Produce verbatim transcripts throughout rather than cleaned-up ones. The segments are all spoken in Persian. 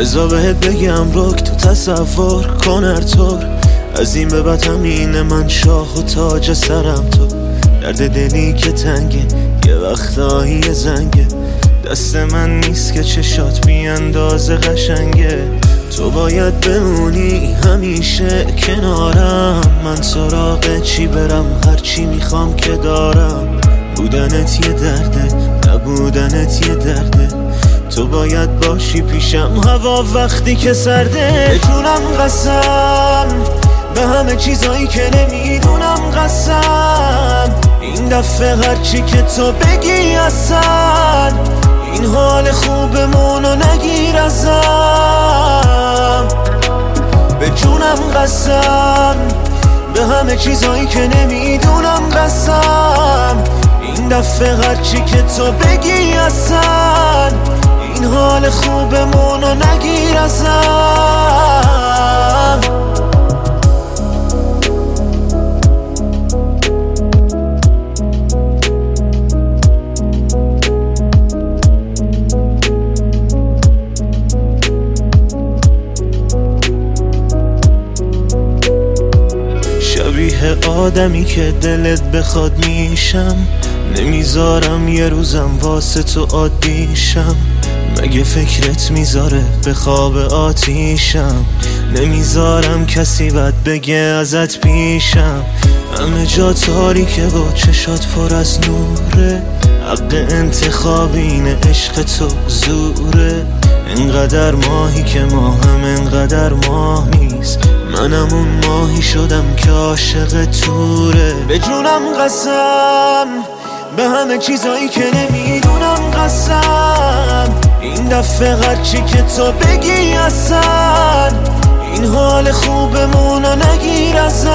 بذار بهت بگم رک تو تصور کن هر طور، از این به بعد همینه من شاه و تاج سرم تو. درد دلی که تنگه یه وقتایی زنگه، دست من نیست که چشات بی اندازه قشنگه. تو باید بمونی همیشه کنارم، من سراغ چی برم هرچی میخوام که دارم. بودنت یه درده نبودنت یه درده، تو باید باشی پیشم هوا وقتی که سرده. به جونم قسم به همه چیزایی که نمیدونم قسم، این دفعه هرچی که تو بگی اصلا این حال خوبمونو نگیر ازم. به جونم قسم به همه چیزایی که نمیدونم قسم، این دفعه هرچی که تو بگی اصلا این حال خوبمونو نگیر ازم. شبیه آدمی که دلت بخواد میشم، نمیذارم یه روزم واسه تو عادیشم. مگه فکرت میذاره به خواب آتیشم، نمیذارم کسی بد بگه ازت پیشم. همه جا تاریکه با چشات پر از نوره، حق انتخاب اینه عشق تو زوره. انقدر ماهی که ماه هم انقدر ماه نیست، منم اون ماهی شدم که عاشق توره. به جونم قسم به همه چیزایی که نمیدونم قسم، این دفعه هرچی که تو بگی اصلا این حال خوبمونو نگیر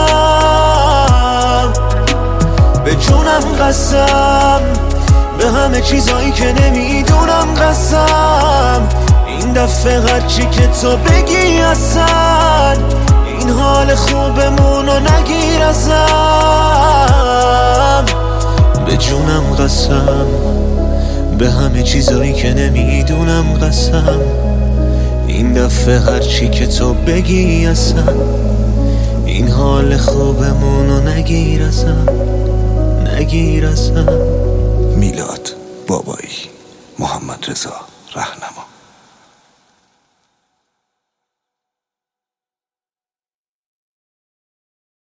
ازم. به جونم قسم به همه چیزایی که نمیدونم قسم، این دفعه هرچی که تو بگی اصلا این حال خوبمونو نگیر ازم. به جونم قسم به همه چیزایی که نمیدونم قسم، این دفعه هرچی که تو بگی اصلا این حال خوبمونو نگیر ازم نگیر ازم. میلاد بابایی، محمد رضا رهنما.